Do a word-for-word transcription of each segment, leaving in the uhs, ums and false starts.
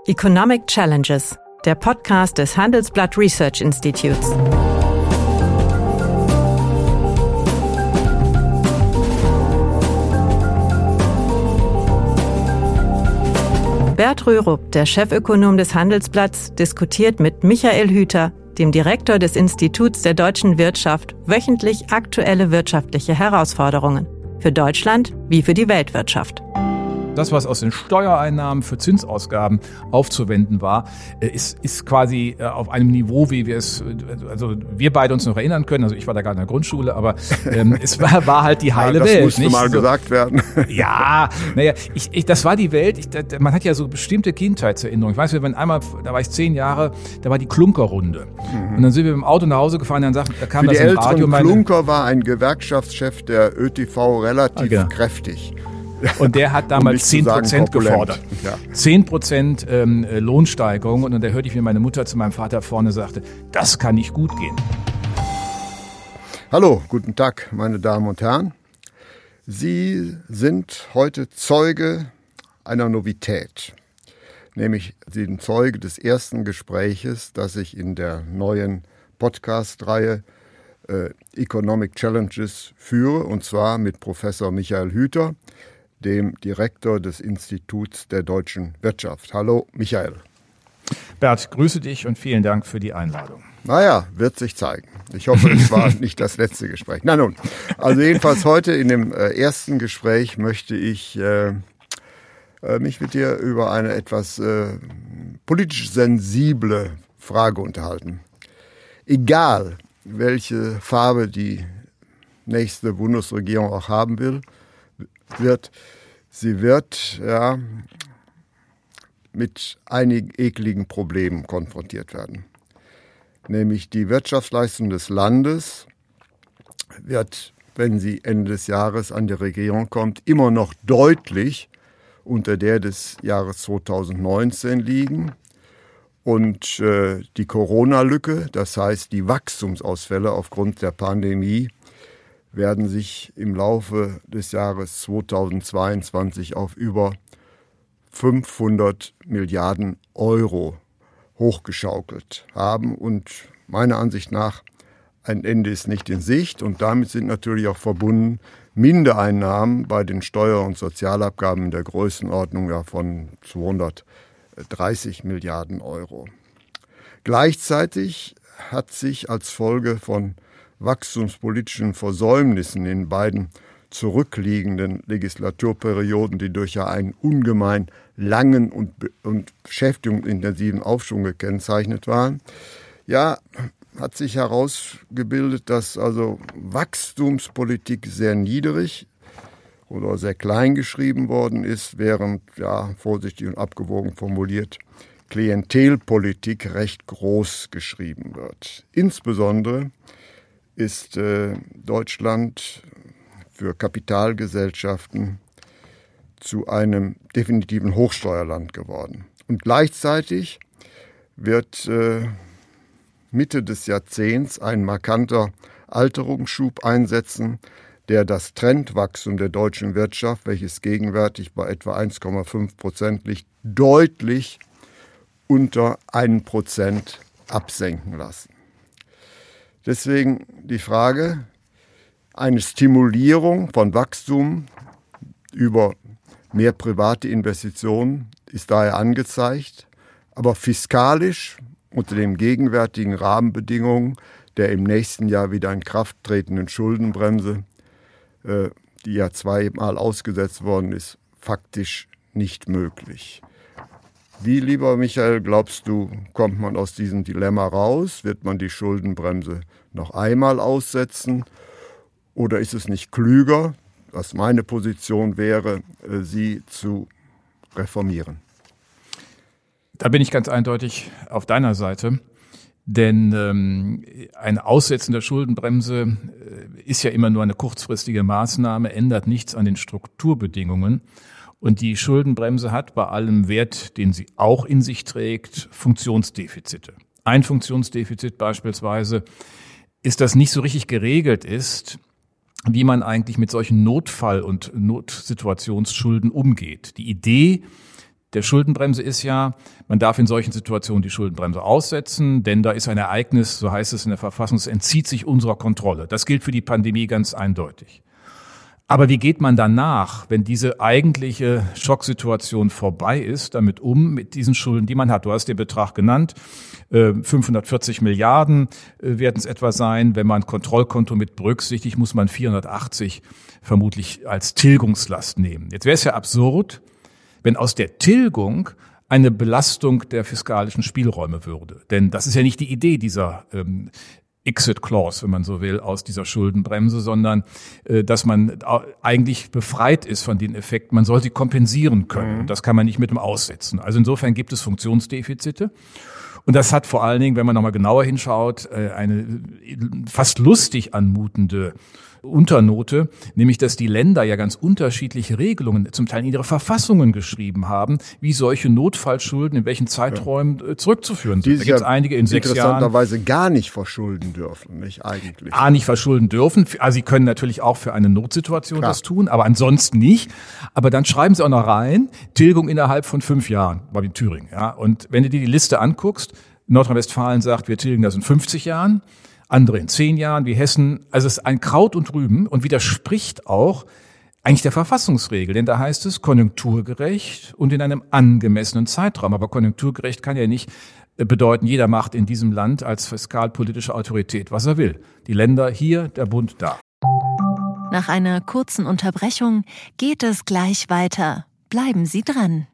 Economic Challenges, der Podcast des Handelsblatt Research Institutes. Bert Rürup, der Chefökonom des Handelsblatts, diskutiert mit Michael Hüter, dem Direktor des Instituts der deutschen Wirtschaft, wöchentlich aktuelle wirtschaftliche Herausforderungen. Für Deutschland wie für die Weltwirtschaft. Das, was aus den Steuereinnahmen für Zinsausgaben aufzuwenden war, ist, ist quasi auf einem Niveau, wie wir es, also wir beide uns noch erinnern können. Also ich war da gerade in der Grundschule, aber ähm, es war, war halt die heile ja, das Welt. Das musste nicht? mal so, gesagt werden. Ja, naja, ich, ich, das war die Welt. Ich, da, man hat ja so bestimmte Kindheitserinnerungen. Ich weiß, wir waren einmal, da war ich zehn Jahre, da war die Klunkerrunde. Mhm. Und dann sind wir mit dem Auto nach Hause gefahren, dann sagt, da kam Für das die im Radio. Älteren, Klunker war ein Gewerkschaftschef der Ö T V relativ ah, genau. kräftig. Und der hat damals zehn Prozent gefordert. Ja. zehn Prozent ähm, Lohnsteigerung. Und da hörte ich, wie meine Mutter zu meinem Vater vorne sagte, das kann nicht gut gehen. Hallo, guten Tag, meine Damen und Herren. Sie sind heute Zeuge einer Novität. Nämlich Sie sind Zeuge des ersten Gespräches, das ich in der neuen Podcast-Reihe äh, Economic Challenges führe. Und zwar mit Professor Michael Hüter, dem Direktor des Instituts der deutschen Wirtschaft. Hallo, Michael. Bert, grüße dich und vielen Dank für die Einladung. Naja, wird sich zeigen. Ich hoffe, es war nicht das letzte Gespräch. Na nun, also jedenfalls heute in dem äh, ersten Gespräch möchte ich äh, äh, mich mit dir über eine etwas äh, politisch sensible Frage unterhalten. Egal, welche Farbe die nächste Bundesregierung auch haben will, wird, sie wird ja, mit einigen ekligen Problemen konfrontiert werden. Nämlich die Wirtschaftsleistung des Landes wird, wenn sie Ende des Jahres an die Regierung kommt, immer noch deutlich unter der des Jahres zweitausendneunzehn liegen. Und äh, die Corona-Lücke, das heißt die Wachstumsausfälle aufgrund der Pandemie, werden sich im Laufe des Jahres zweitausendzweiundzwanzig auf über fünfhundert Milliarden Euro hochgeschaukelt haben. Und meiner Ansicht nach ein Ende ist nicht in Sicht. Und damit sind natürlich auch verbunden Mindereinnahmen bei den Steuer- und Sozialabgaben in der Größenordnung ja, von zweihundertdreißig Milliarden Euro. Gleichzeitig hat sich als Folge von wachstumspolitischen Versäumnissen in beiden zurückliegenden Legislaturperioden, die durch ja einen ungemein langen und, und beschäftigungsintensiven Aufschwung gekennzeichnet waren, ja, hat sich herausgebildet, dass also Wachstumspolitik sehr niedrig oder sehr klein geschrieben worden ist, während, ja, vorsichtig und abgewogen formuliert, Klientelpolitik recht groß geschrieben wird. Insbesondere ist äh, Deutschland für Kapitalgesellschaften zu einem definitiven Hochsteuerland geworden. Und gleichzeitig wird äh, Mitte des Jahrzehnts ein markanter Alterungsschub einsetzen, der das Trendwachstum der deutschen Wirtschaft, welches gegenwärtig bei etwa eins Komma fünf Prozent liegt, deutlich unter ein Prozent absenken lassen. Deswegen die Frage, eine Stimulierung von Wachstum über mehr private Investitionen ist daher angezeigt, aber fiskalisch unter den gegenwärtigen Rahmenbedingungen der im nächsten Jahr wieder in Kraft tretenden Schuldenbremse, äh, die ja zweimal ausgesetzt worden ist, faktisch nicht möglich. Wie, lieber Michael, glaubst du, kommt man aus diesem Dilemma raus? Wird man die Schuldenbremse noch einmal aussetzen? Oder ist es nicht klüger, was meine Position wäre, sie zu reformieren? Da bin ich ganz eindeutig auf deiner Seite. Denn ähm, ein Aussetzen der Schuldenbremse äh, ist ja immer nur eine kurzfristige Maßnahme, ändert nichts an den Strukturbedingungen. Und die Schuldenbremse hat bei allem Wert, den sie auch in sich trägt, Funktionsdefizite. Ein Funktionsdefizit beispielsweise ist, dass nicht so richtig geregelt ist, wie man eigentlich mit solchen Notfall- und Notsituationsschulden umgeht. Die Idee der Schuldenbremse ist ja, man darf in solchen Situationen die Schuldenbremse aussetzen, denn da ist ein Ereignis, so heißt es in der Verfassung, es entzieht sich unserer Kontrolle. Das gilt für die Pandemie ganz eindeutig. Aber wie geht man danach, wenn diese eigentliche Schocksituation vorbei ist, damit um, mit diesen Schulden, die man hat? Du hast den Betrag genannt, fünfhundertvierzig Milliarden werden es etwa sein. Wenn man Kontrollkonto mit berücksichtigt, muss man vierhundertachtzig vermutlich als Tilgungslast nehmen. Jetzt wäre es ja absurd, wenn aus der Tilgung eine Belastung der fiskalischen Spielräume würde. Denn das ist ja nicht die Idee dieser ähm, Exit Clause, wenn man so will, aus dieser Schuldenbremse, sondern äh, dass man eigentlich befreit ist von den Effekten. Man soll sie kompensieren können. Mhm. Und das kann man nicht mit dem Aussetzen. Also insofern gibt es Funktionsdefizite. Und das hat vor allen Dingen, wenn man nochmal genauer hinschaut, eine fast lustig anmutende Unternote, nämlich dass die Länder ja ganz unterschiedliche Regelungen, zum Teil in ihre Verfassungen geschrieben haben, wie solche Notfallschulden in welchen Zeiträumen ja. zurückzuführen sind. Die da gibt es ja einige in sechs Jahren. Interessanterweise gar nicht verschulden dürfen, nicht eigentlich. A, nicht verschulden dürfen. Also sie können natürlich auch für eine Notsituation Klar. das tun, aber ansonsten nicht. Aber dann schreiben sie auch noch rein, Tilgung innerhalb von fünf Jahren, war in Thüringen. Ja. Und wenn du dir die Liste anguckst, Nordrhein-Westfalen sagt, wir tilgen das in fünfzig Jahren. Andere in zehn Jahren, wie Hessen. Also es ist ein Kraut und Rüben und widerspricht auch eigentlich der Verfassungsregel. Denn da heißt es konjunkturgerecht und in einem angemessenen Zeitraum. Aber konjunkturgerecht kann ja nicht bedeuten, jeder macht in diesem Land als fiskalpolitische Autorität, was er will. Die Länder hier, der Bund da. Nach einer kurzen Unterbrechung geht es gleich weiter. Bleiben Sie dran.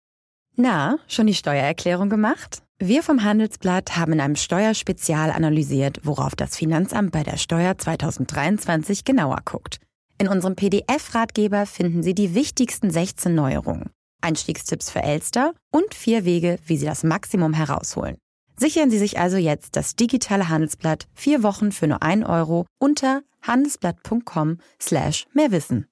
Na, schon die Steuererklärung gemacht? Wir vom Handelsblatt haben in einem Steuerspezial analysiert, worauf das Finanzamt bei der Steuer zweitausenddreiundzwanzig genauer guckt. In unserem P D F-Ratgeber finden Sie die wichtigsten sechzehn Neuerungen, Einstiegstipps für Elster und vier Wege, wie Sie das Maximum herausholen. Sichern Sie sich also jetzt das digitale Handelsblatt vier Wochen für nur ein Euro unter handelsblatt.com slash mehrwissen.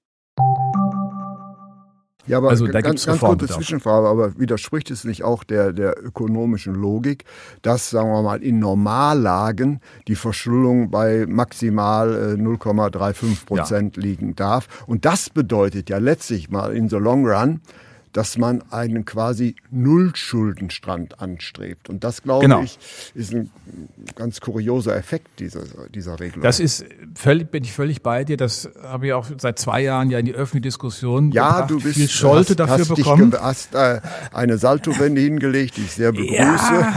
Ja, aber also, da ganz, ganz kurze Zwischenfrage, aber widerspricht es nicht auch der, der ökonomischen Logik, dass, sagen wir mal, in Normallagen die Verschuldung bei maximal null Komma fünfunddreißig Prozent ja. liegen darf? Und das bedeutet ja letztlich mal in the long run, dass man einen quasi Nullschuldenstand anstrebt. Und das, glaube genau. ich, ist ein ganz kurioser Effekt dieser, dieser Regelung. Das ist völlig, bin ich völlig bei dir. Das habe ich auch seit zwei Jahren ja in die öffentliche Diskussion ja, gebracht. Du bist, viel Scholte hast, dafür hast bekommen. Du hast äh, eine Saltowende hingelegt, die ich sehr begrüße. Ja.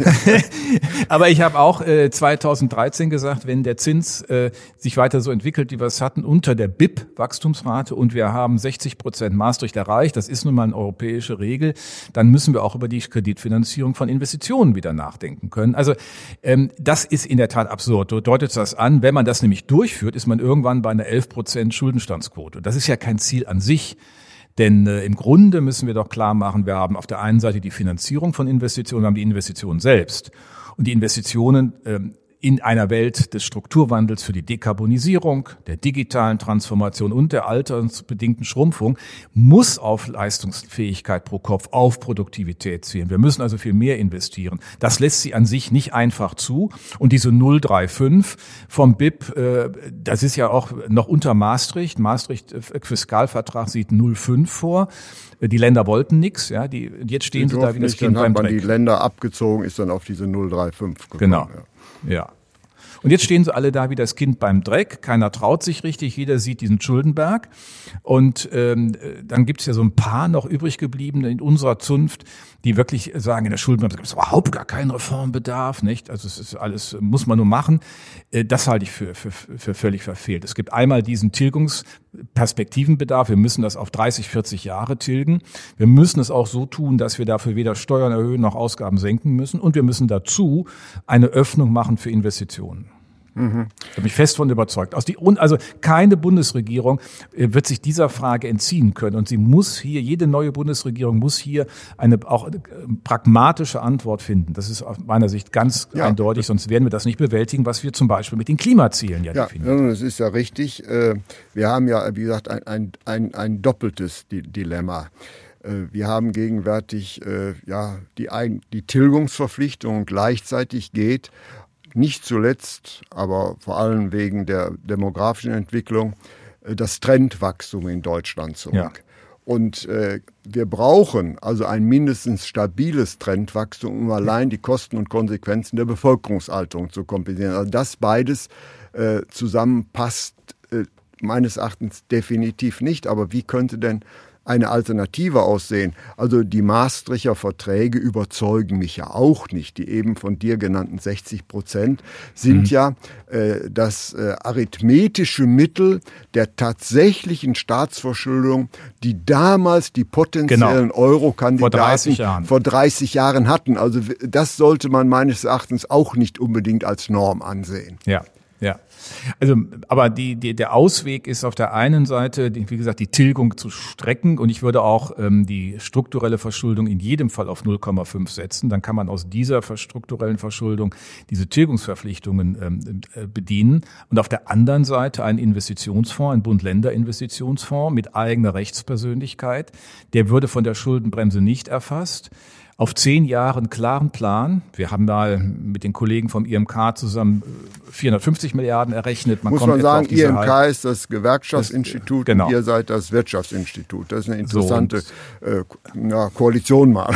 Aber ich habe auch äh, zweitausenddreizehn gesagt, wenn der Zins äh, sich weiter so entwickelt, wie wir es hatten, unter der B I P-Wachstumsrate und wir haben sechzig Prozent Maastricht erreicht, das ist nun mal eine europäische Regel, dann müssen wir auch über die Kreditfinanzierung von Investitionen wieder nachdenken können. Also ähm, das ist in der Tat absurd. So deutet das an. Wenn man das nämlich durchführt, ist man irgendwann bei einer elf Prozent Schuldenstandsquote. Das ist ja kein Ziel an sich. Denn äh, im Grunde müssen wir doch klar machen, wir haben auf der einen Seite die Finanzierung von Investitionen, wir haben die Investitionen selbst. Und die Investitionen ähm, in einer Welt des Strukturwandels für die Dekarbonisierung, der digitalen Transformation und der altersbedingten Schrumpfung muss auf Leistungsfähigkeit pro Kopf, auf Produktivität zielen. Wir müssen also viel mehr investieren. Das lässt sie an sich nicht einfach zu. Und diese null Komma fünfunddreißig vom B I P, äh, das ist ja auch noch unter Maastricht. Maastricht Fiskalvertrag sieht null Komma fünf vor. Die Länder wollten nichts, ja, die, jetzt stehen sie da wie das Kind beim Dreck. Dann hat man die Länder abgezogen, ist dann auf diese null Komma fünfunddreißig gekommen. Genau, ja. ja. Und jetzt stehen sie alle da wie das Kind beim Dreck. Keiner traut sich richtig, jeder sieht diesen Schuldenberg. Und ähm, dann gibt's ja so ein paar noch übrig gebliebene in unserer Zunft, die wirklich sagen, in der Schuldenbremse gibt es überhaupt gar keinen Reformbedarf, nicht? Also es ist alles, muss man nur machen. Das halte ich für, für, für völlig verfehlt. Es gibt einmal diesen Tilgungsperspektivenbedarf. Wir müssen das auf dreißig, vierzig Jahre tilgen. Wir müssen es auch so tun, dass wir dafür weder Steuern erhöhen noch Ausgaben senken müssen. Und wir müssen dazu eine Öffnung machen für Investitionen. Mhm. Ich bin fest von überzeugt. Aus die, also keine Bundesregierung wird sich dieser Frage entziehen können. Und sie muss hier, jede neue Bundesregierung muss hier eine auch pragmatische Antwort finden. Das ist aus meiner Sicht ganz ja. eindeutig, sonst werden wir das nicht bewältigen, was wir zum Beispiel mit den Klimazielen ja, ja definieren. Das ist ja richtig. Wir haben ja, wie gesagt, ein, ein, ein, ein doppeltes Dilemma. Wir haben gegenwärtig ja, die, die Tilgungsverpflichtung, gleichzeitig geht nicht zuletzt, aber vor allem wegen der demografischen Entwicklung, das Trendwachstum in Deutschland zurück. Ja. Und äh, wir brauchen also ein mindestens stabiles Trendwachstum, um allein die Kosten und Konsequenzen der Bevölkerungsalterung zu kompensieren. Also das beides äh, zusammen passt äh, meines Erachtens definitiv nicht. Aber wie könnte denn eine Alternative aussehen? Also die Maastrichter Verträge überzeugen mich ja auch nicht. Die eben von dir genannten sechzig Prozent sind mhm. ja äh, das äh, arithmetische Mittel der tatsächlichen Staatsverschuldung, die damals die potenziellen genau. Euro-Kandidaten vor dreißig Jahren. vor dreißig Jahren hatten. Also das sollte man meines Erachtens auch nicht unbedingt als Norm ansehen. Ja. Ja, also aber die, die, der Ausweg ist auf der einen Seite, die, wie gesagt, die Tilgung zu strecken, und ich würde auch ähm, die strukturelle Verschuldung in jedem Fall auf null Komma fünf setzen. Dann kann man aus dieser strukturellen Verschuldung diese Tilgungsverpflichtungen ähm, äh, bedienen. Und auf der anderen Seite ein Investitionsfonds, ein Bund-Länder-Investitionsfonds mit eigener Rechtspersönlichkeit, der würde von der Schuldenbremse nicht erfasst. Auf zehn Jahre einen klaren Plan. Wir haben mal mit den Kollegen vom I M K zusammen vierhundertfünfzig Milliarden errechnet. Man Muss kommt man sagen, I M K Halt. ist das Gewerkschaftsinstitut, das, genau. und ihr seid das Wirtschaftsinstitut. Das ist eine interessante so, äh, ja, Koalition mal.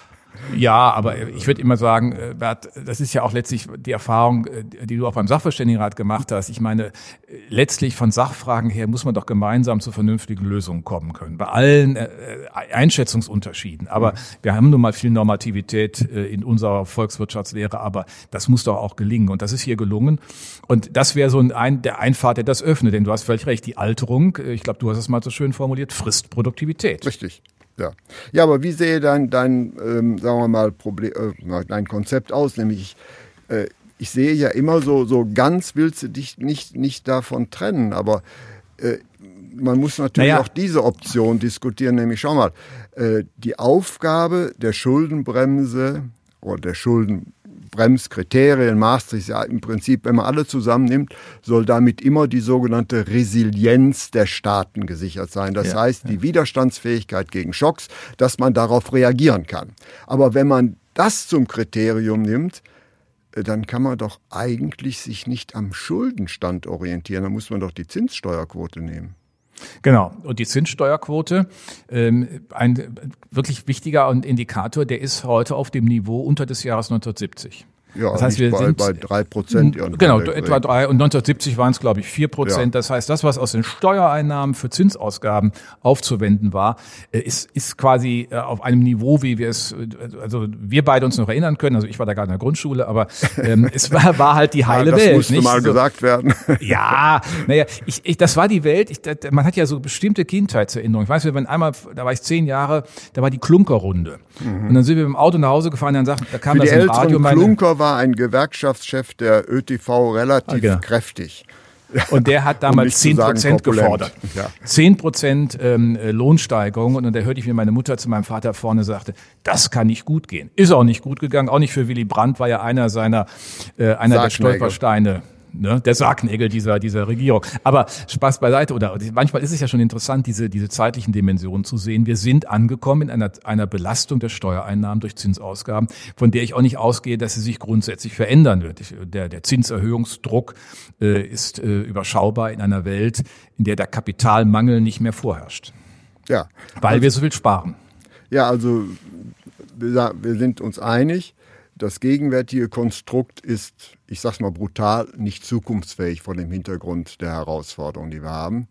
Ja, aber ich würde immer sagen, Bert, das ist ja auch letztlich die Erfahrung, die du auch beim Sachverständigenrat gemacht hast. Ich meine, letztlich von Sachfragen her muss man doch gemeinsam zu vernünftigen Lösungen kommen können. Bei allen Einschätzungsunterschieden. Aber wir haben nun mal viel Normativität in unserer Volkswirtschaftslehre, aber das muss doch auch gelingen. Und das ist hier gelungen. Und das wäre so ein, der Einfahrt, der das öffnet. Denn du hast völlig recht, die Alterung, ich glaube, du hast es mal so schön formuliert, frisst Produktivität. Richtig. Ja. ja, aber wie sehe dein, dein ähm, sagen wir mal, Problem, äh, dein Konzept aus? Nämlich, ich, äh, ich sehe ja immer so, so ganz willst du dich nicht, nicht davon trennen, aber äh, man muss natürlich naja. auch diese Option diskutieren, nämlich schau mal, äh, die Aufgabe der Schuldenbremse oder der Schuldenbremse, Bremskriterien, Maastricht, ja im Prinzip, wenn man alle zusammennimmt, soll damit immer die sogenannte Resilienz der Staaten gesichert sein. Das ja, heißt, die ja. Widerstandsfähigkeit gegen Schocks, dass man darauf reagieren kann. Aber wenn man das zum Kriterium nimmt, dann kann man doch eigentlich sich nicht am Schuldenstand orientieren. Dann muss man doch die Zinssteuerquote nehmen. Genau. Und die Zinssteuerquote, ähm, ein wirklich wichtiger Indikator, der ist heute auf dem Niveau unter des Jahres neunzehnhundertsiebzig. Ja, das heißt, wir bei, sind bei drei Prozent. Genau, etwa drei. Und neunzehnhundertsiebzig waren es, glaube ich, vier Prozent. Ja. Das heißt, das, was aus den Steuereinnahmen für Zinsausgaben aufzuwenden war, ist, ist quasi auf einem Niveau, wie wir es, also wir beide uns noch erinnern können. Also ich war da gerade in der Grundschule, aber ähm, es war, war halt die heile ja, das Welt. Das musste nicht? mal so, gesagt werden. Ja, naja, ich, ich, das war die Welt. Ich, man hat ja so bestimmte Kindheitserinnerungen. Ich weiß, wir waren einmal, da war ich zehn Jahre, da war die Klunkerrunde. Mhm. Und dann sind wir mit dem Auto nach Hause gefahren, dann sagt, da kam für das die im Radio. Meine, Klunker war ein Gewerkschaftschef der ÖTV relativ okay. kräftig. Und der hat damals zehn Prozent gefordert. Ja. zehn Prozent ähm, Lohnsteigerung. Und dann hörte ich, wie meine Mutter zu meinem Vater vorne sagte, das kann nicht gut gehen. Ist auch nicht gut gegangen. Auch nicht für Willy Brandt, war ja einer seiner, äh, einer der Stolpersteine. Ne, der Sargnägel dieser, dieser Regierung. Aber Spaß beiseite, oder manchmal ist es ja schon interessant, diese, diese zeitlichen Dimensionen zu sehen. Wir sind angekommen in einer, einer Belastung der Steuereinnahmen durch Zinsausgaben, von der ich auch nicht ausgehe, dass sie sich grundsätzlich verändern wird. Der, der Zinserhöhungsdruck äh, ist äh, überschaubar in einer Welt, in der der Kapitalmangel nicht mehr vorherrscht. Ja. Weil also, wir so viel sparen. Ja, also wir, wir sind uns einig. Das gegenwärtige Konstrukt ist, ich sag's mal brutal, nicht zukunftsfähig vor dem Hintergrund der Herausforderungen, die wir haben.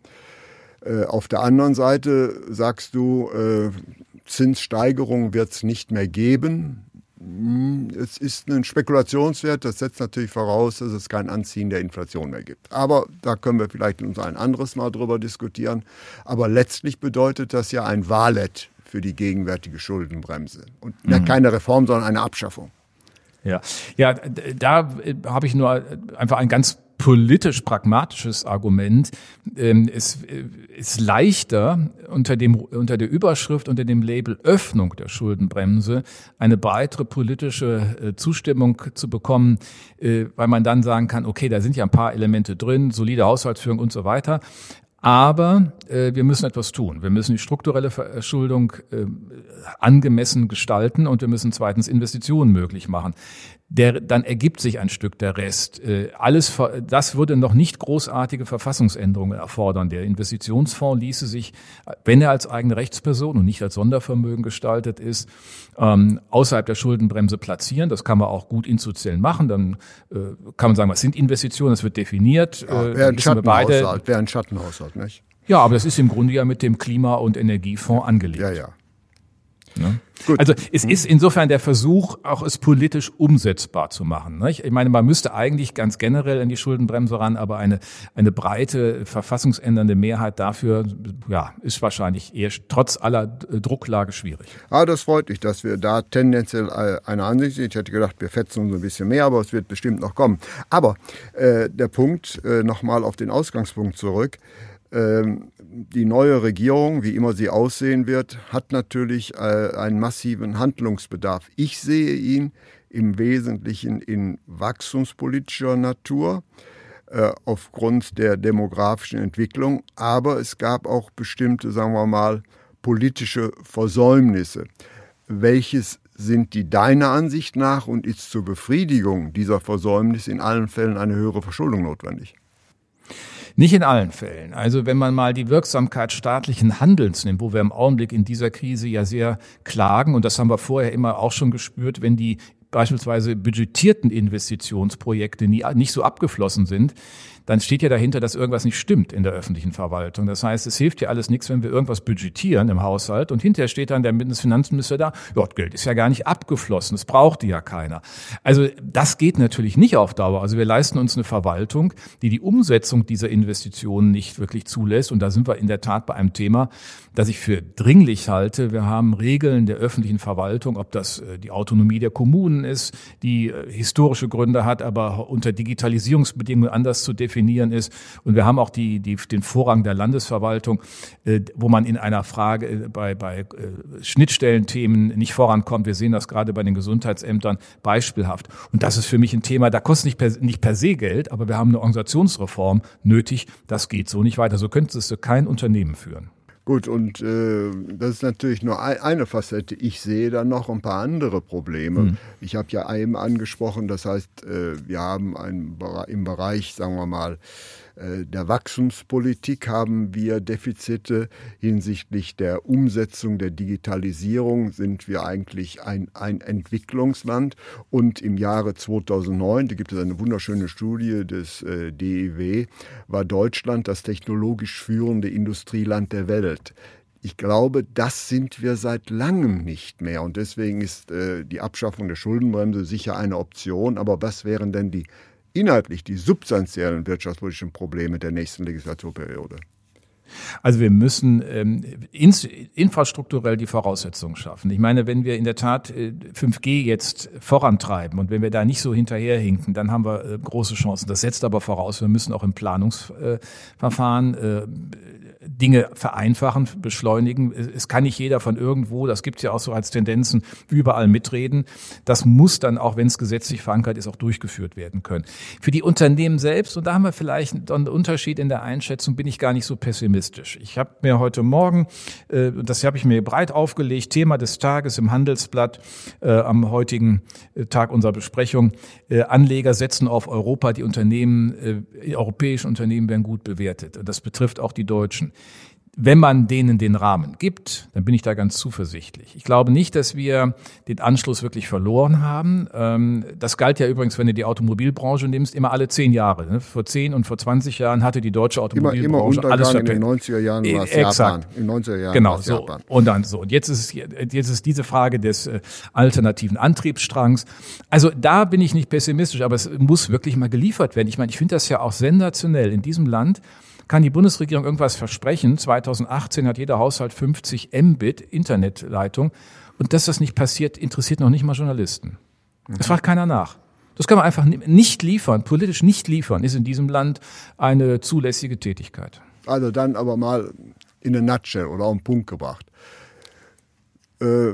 Äh, auf der anderen Seite sagst du, äh, Zinssteigerung wird es nicht mehr geben. Es ist ein Spekulationswert, das setzt natürlich voraus, dass es kein Anziehen der Inflation mehr gibt. Aber da können wir vielleicht uns ein anderes Mal drüber diskutieren. Aber letztlich bedeutet das ja ein Valet für die gegenwärtige Schuldenbremse. Und mhm. ja, keine Reform, sondern eine Abschaffung. Ja, ja, da habe ich nur einfach ein ganz politisch-pragmatisches Argument. Es ist leichter, unter dem, unter der Überschrift, unter dem Label Öffnung der Schuldenbremse eine breitere politische Zustimmung zu bekommen, weil man dann sagen kann, okay, da sind ja ein paar Elemente drin, solide Haushaltsführung und so weiter. Aber äh, wir müssen etwas tun. Wir müssen die strukturelle Verschuldung äh, angemessen gestalten und wir müssen zweitens Investitionen möglich machen. Der, dann ergibt sich ein Stück der Rest. Alles, das würde noch nicht großartige Verfassungsänderungen erfordern. Der Investitionsfonds ließe sich, wenn er als eigene Rechtsperson und nicht als Sondervermögen gestaltet ist, ähm, außerhalb der Schuldenbremse platzieren. Das kann man auch gut institutionell machen. Dann äh, kann man sagen, was sind Investitionen? Das wird definiert. Ja, wäre ein Schattenhaushalt, wäre ein Schattenhaushalt, nicht? Ja, aber das ist im Grunde ja mit dem Klima- und Energiefonds angelegt. Ja, ja. Ne? Also es ist insofern der Versuch, auch es politisch umsetzbar zu machen. Nicht? Ich meine, man müsste eigentlich ganz generell an die Schuldenbremse ran, aber eine eine breite verfassungsändernde Mehrheit dafür, ja, ist wahrscheinlich eher trotz aller Drucklage schwierig. Ah, das freut mich, dass wir da tendenziell eine Ansicht sind. Ich hätte gedacht, wir fetzen uns ein bisschen mehr, aber es wird bestimmt noch kommen. Aber äh, der Punkt, äh, nochmal auf den Ausgangspunkt zurück. Die neue Regierung, wie immer sie aussehen wird, hat natürlich einen massiven Handlungsbedarf. Ich sehe ihn im Wesentlichen in wachstumspolitischer Natur aufgrund der demografischen Entwicklung, aber es gab auch bestimmte, sagen wir mal, politische Versäumnisse. Welches sind die deiner Ansicht nach und ist zur Befriedigung dieser Versäumnisse in allen Fällen eine höhere Verschuldung notwendig? Nicht in allen Fällen. Also wenn man mal die Wirksamkeit staatlichen Handelns nimmt, wo wir im Augenblick in dieser Krise ja sehr klagen, und das haben wir vorher immer auch schon gespürt, wenn die beispielsweise budgetierten Investitionsprojekte nie, nicht so abgeflossen sind, dann steht ja dahinter, dass irgendwas nicht stimmt in der öffentlichen Verwaltung. Das heißt, es hilft ja alles nichts, wenn wir irgendwas budgetieren im Haushalt und hinterher steht dann der Bundesfinanzminister da, ja, das Geld ist ja gar nicht abgeflossen, das brauchte ja keiner. Also das geht natürlich nicht auf Dauer. Also wir leisten uns eine Verwaltung, die die Umsetzung dieser Investitionen nicht wirklich zulässt, und da sind wir in der Tat bei einem Thema, das ich für dringlich halte. Wir haben Regeln der öffentlichen Verwaltung, ob das die Autonomie der Kommunen ist, die historische Gründe hat, aber unter Digitalisierungsbedingungen anders zu definieren ist. Und wir haben auch die, die, den Vorrang der Landesverwaltung, äh, wo man in einer Frage äh, bei, bei äh, Schnittstellenthemen nicht vorankommt. Wir sehen das gerade bei den Gesundheitsämtern beispielhaft. Und das ist für mich ein Thema, da kostet nicht per, nicht per se Geld, aber wir haben eine Organisationsreform nötig. Das geht so nicht weiter. So könnte es kein Unternehmen führen. Gut, und äh, das ist natürlich nur ein, eine Facette. Ich sehe dann noch ein paar andere Probleme. Mhm. Ich habe ja eben angesprochen, das heißt, äh, wir haben ein, im Bereich, sagen wir mal, äh, der Wachstumspolitik haben wir Defizite. Hinsichtlich der Umsetzung der Digitalisierung sind wir eigentlich ein, ein Entwicklungsland. Und im Jahre zweitausendneun, da gibt es eine wunderschöne Studie des äh, D I W, war Deutschland das technologisch führende Industrieland der Welt. Ich glaube, das sind wir seit langem nicht mehr. Und deswegen ist äh, die Abschaffung der Schuldenbremse sicher eine Option. Aber was wären denn die inhaltlich die substanziellen wirtschaftspolitischen Probleme der nächsten Legislaturperiode? Also wir müssen ähm, ins, infrastrukturell die Voraussetzungen schaffen. Ich meine, wenn wir in der Tat äh, fünf G jetzt vorantreiben und wenn wir da nicht so hinterherhinken, dann haben wir äh, große Chancen. Das setzt aber voraus, wir müssen auch im Planungsverfahren äh, Dinge vereinfachen, beschleunigen. Es kann nicht jeder von irgendwo, das gibt es ja auch so als Tendenzen, überall mitreden. Das muss dann, auch wenn es gesetzlich verankert ist, auch durchgeführt werden können. Für die Unternehmen selbst, und da haben wir vielleicht einen Unterschied in der Einschätzung, bin ich gar nicht so pessimistisch. Ich habe mir heute Morgen, äh, das habe ich mir breit aufgelegt, Thema des Tages im Handelsblatt äh, am heutigen Tag unserer Besprechung, äh, Anleger setzen auf Europa, die Unternehmen, äh, die europäischen Unternehmen werden gut bewertet. Und das betrifft auch die deutschen. Wenn man denen den Rahmen gibt, dann bin ich da ganz zuversichtlich. Ich glaube nicht, dass wir den Anschluss wirklich verloren haben. Das galt ja übrigens, wenn du die Automobilbranche nimmst, immer alle zehn Jahre. Vor zehn und vor zwanzig Jahren hatte die deutsche Automobilbranche immer, immer alles verpennt. In den neunziger Jahren war es Japan. In den neunziger Jahren genau, war es so. Japan. Und dann so. Und jetzt ist, jetzt ist diese Frage des äh, alternativen Antriebsstrangs. Also da bin ich nicht pessimistisch, aber es muss wirklich mal geliefert werden. Ich meine, ich finde das ja auch sensationell. In diesem Land kann die Bundesregierung irgendwas versprechen. zweitausendachtzehn hat jeder Haushalt fünfzig Mbit Internetleitung. Und dass das nicht passiert, interessiert noch nicht mal Journalisten. Das fragt keiner nach. Das kann man einfach nicht liefern, politisch nicht liefern, ist in diesem Land eine zulässige Tätigkeit. Also dann aber mal in a nutshell oder auf den Punkt gebracht. Äh,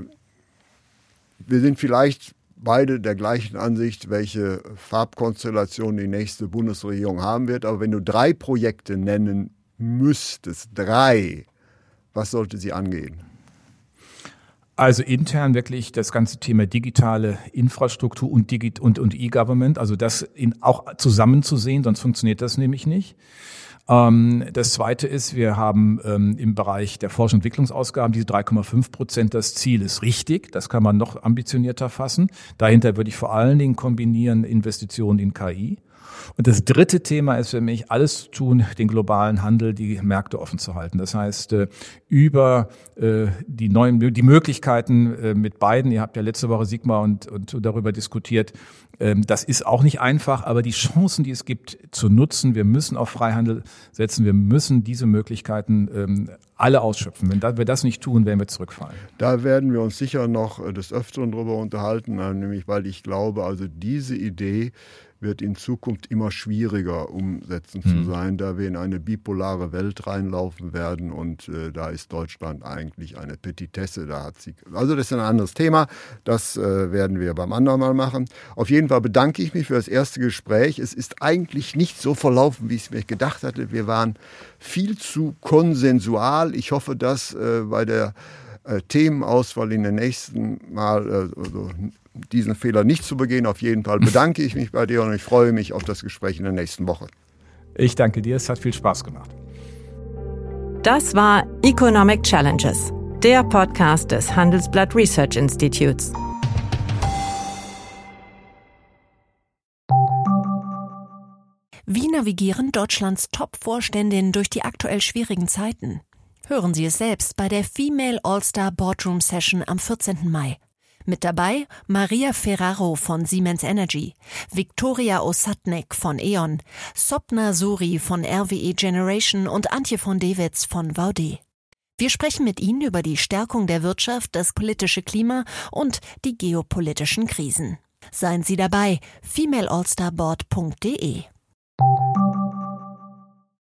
wir sind vielleicht beide der gleichen Ansicht, welche Farbkonstellation die nächste Bundesregierung haben wird. Aber wenn du drei Projekte nennen müsstest, drei, was sollte sie angehen? Also intern wirklich das ganze Thema digitale Infrastruktur und Digi- und, und E-Government, also das in, auch zusammenzusehen, sonst funktioniert das nämlich nicht. Ähm, das Zweite ist, wir haben ähm, im Bereich der Forschung und Entwicklungsausgaben diese drei Komma fünf Prozent. Das Ziel ist richtig, das kann man noch ambitionierter fassen. Dahinter würde ich vor allen Dingen kombinieren Investitionen in K I. Und das dritte Thema ist für mich, alles zu tun, den globalen Handel, die Märkte offen zu halten. Das heißt, über die neuen, die Möglichkeiten mit beiden, ihr habt ja letzte Woche Sigmar und, und darüber diskutiert, das ist auch nicht einfach, aber die Chancen, die es gibt, zu nutzen, wir müssen auf Freihandel setzen, wir müssen diese Möglichkeiten alle ausschöpfen. Wenn wir das nicht tun, werden wir zurückfallen. Da werden wir uns sicher noch des Öfteren drüber unterhalten, nämlich weil ich glaube, also diese Idee wird in Zukunft immer schwieriger umsetzen hm. zu sein, da wir in eine bipolare Welt reinlaufen werden und äh, da ist Deutschland eigentlich eine Petitesse. Da hat sie, also das ist ein anderes Thema, das äh, werden wir beim anderen Mal machen. Auf jeden Fall bedanke ich mich für das erste Gespräch. Es ist eigentlich nicht so verlaufen, wie ich es mir gedacht hatte. Wir waren viel zu konsensual. Ich hoffe, dass äh, bei der äh, Themenauswahl in den nächsten Mal äh, also diesen Fehler nicht zu begehen. Auf jeden Fall bedanke ich mich bei dir und ich freue mich auf das Gespräch in der nächsten Woche. Ich danke dir, es hat viel Spaß gemacht. Das war Economic Challenges, der Podcast des Handelsblatt Research Institutes. Wie navigieren Deutschlands Top-Vorständinnen durch die aktuell schwierigen Zeiten? Hören Sie es selbst bei der Female All-Star Boardroom Session am vierzehnten Mai. Mit dabei Maria Ferraro von Siemens Energy, Viktoria Osatnek von E.ON, Sopna Suri von R W E Generation und Antje von Dewitz von Vaude. Wir sprechen mit Ihnen über die Stärkung der Wirtschaft, das politische Klima und die geopolitischen Krisen. Seien Sie dabei, female all star board punkt de.